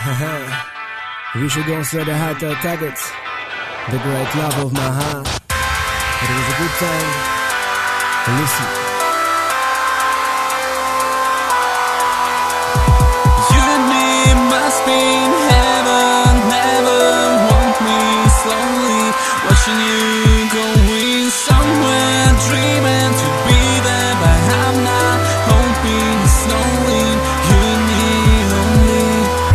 We should go say the heart targets, the great love of my heart. It was a good time. Listen. You and me must be in heaven. Never want me slowly watching you going somewhere, dreaming to be there, but I'm not hoping it's snowing. You and me only.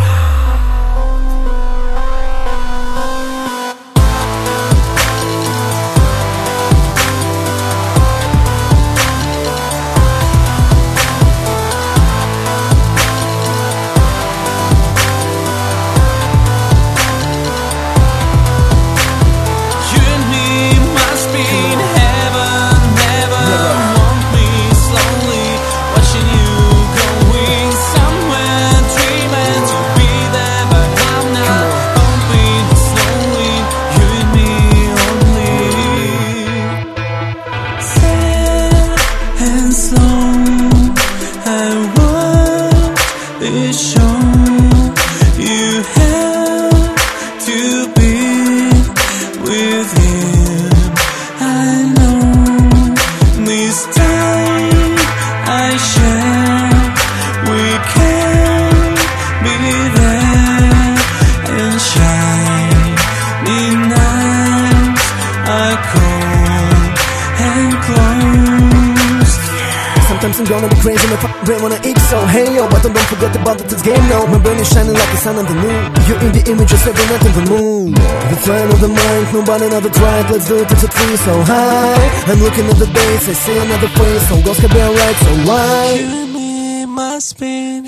You have to be with him. I know this time I share. We can be there and shine. In nights are cold and close. Sometimes I'm gonna be crazy, my brain wanna eat, so hey yo, but don't forget about this game now. My brain is shining like the sun on the moon. You're in the image of every night on the moon. The flame of the mind, nobody know the right. Let's do it, it's a tree so high. I'm looking at the days, I see another face. All girls can be alright, so why? You and me must be in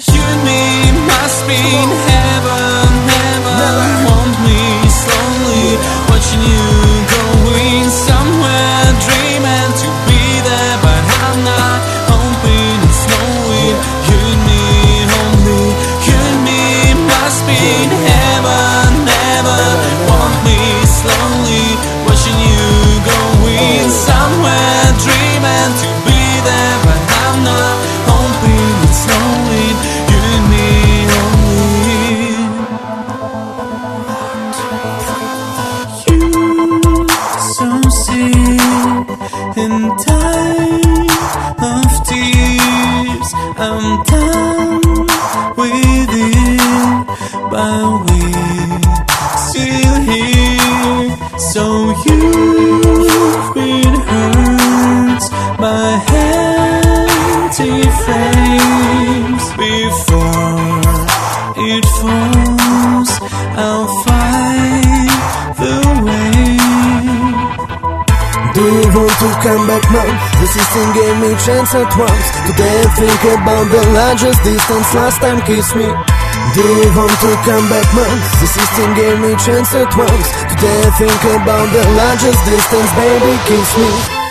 heaven. Never want me slowly watching you going somewhere, dreaming to be there, but I'm not hoping it's snowing. You and me only. You and me must be in heaven. Never want me slowly watching you going somewhere, dreaming to be there, but I'm not hoping it's snowing. You and me only. You so sick in time of tears. I'm done with it, but we're still here. So you've been hurt by empty frames. Before it falls, I'll fight the rain. Do you want to come back now? The system gave me chance at once. Today I think about the largest distance. Last time kissed me. Do you want to come back now? The system gave me chance at once. Today I think about the largest distance. Baby, kiss me.